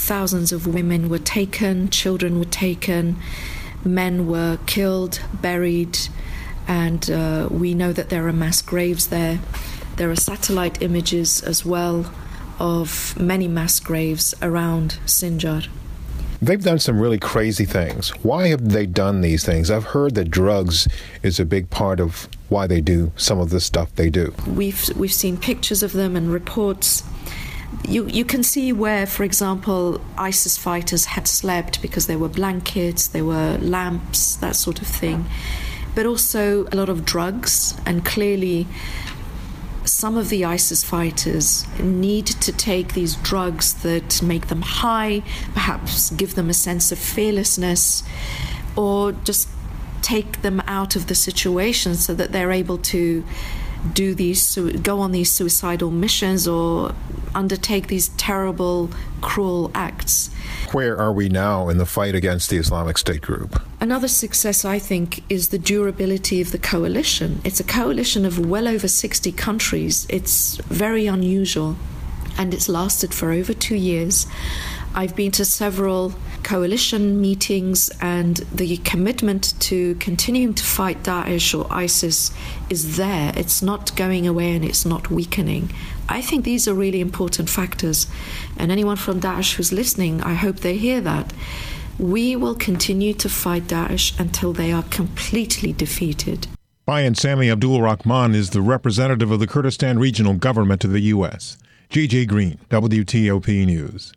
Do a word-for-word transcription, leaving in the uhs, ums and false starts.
thousands of women were taken, children were taken, men were killed, buried, and uh, we know that there are mass graves there. There are satellite images as well of many mass graves around Sinjar. They've done some really crazy things. Why have they done these things? I've heard that drugs is a big part of why they do some of the stuff they do. We've we've seen pictures of them and reports. You you can see where, for example, ISIS fighters had slept because there were blankets, there were lamps, that sort of thing. But also a lot of drugs, and clearly some of the ISIS fighters need to take these drugs that make them high, perhaps give them a sense of fearlessness, or just take them out of the situation so that they're able to do these, go on these suicidal missions or undertake these terrible, cruel acts. Where are we now in the fight against the Islamic State group? Another success, I think, is the durability of the coalition. It's a coalition of well over sixty countries. It's very unusual, and it's lasted for over two years. I've been to several coalition meetings, and the commitment to continuing to fight Daesh or ISIS is there. It's not going away and it's not weakening. I think these are really important factors, and anyone from Daesh who's listening, I hope they hear that. We will continue to fight Daesh until they are completely defeated. Bayan Sami Abdul Rahman is the representative of the Kurdistan Regional Government to the U S. G J Green, W T O P News.